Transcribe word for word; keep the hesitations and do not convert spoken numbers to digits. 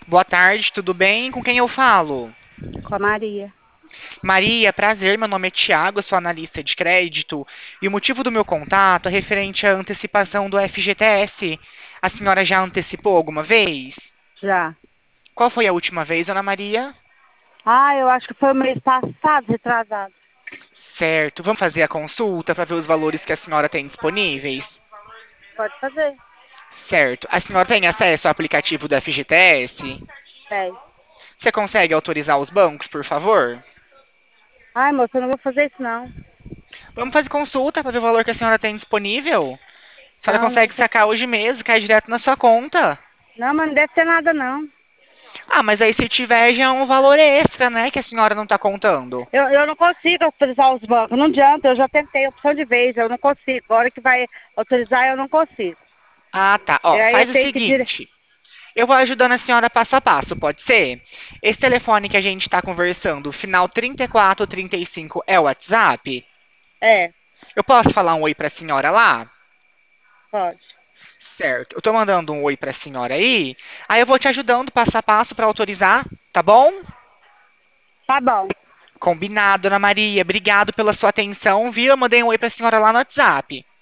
Boa tarde, tudo bem? Com quem eu falo? Com a Maria. Maria, prazer, meu nome é Tiago, eu sou analista de crédito e o motivo do meu contato é referente à antecipação do F G T S. A senhora já antecipou alguma vez? Já. Qual foi a última vez, Ana Maria? Ah, eu acho que foi o mês passado, retrasado. Certo, vamos fazer a consulta para ver os valores que a senhora tem disponíveis? Pode fazer. Certo, a senhora tem acesso ao aplicativo do F G T S? Tem. Você consegue autorizar os bancos, por favor? Ai, moça, eu não vou fazer isso, não. Vamos fazer consulta para ver o valor que a senhora tem disponível? A senhora Não, não vou consegue fazer. sacar hoje mesmo, cai direto na sua conta. Não, mas não deve ter nada, não. Ah, mas aí se tiver já é um valor extra, né? Que a senhora não tá contando. Eu, eu não consigo autorizar os bancos. Não adianta, eu já tentei opção de vez, eu não consigo. A hora que vai autorizar, eu não consigo. Ah, tá. E Ó, aí eu faz o tenho que dire... seguinte. Eu vou ajudando a senhora passo a passo, pode ser? Esse telefone que a gente tá conversando, final trinta e quatro trinta e cinco, é o WhatsApp? É, Eu posso falar um oi pra senhora lá? pode. Certo. Eu tô mandando um oi pra senhora aí. Aí eu vou te ajudando passo a passo pra autorizar, tá bom? Tá bom. Combinado, Ana Maria. Obrigado pela sua atenção, viu? Eu mandei um oi pra senhora lá no WhatsApp.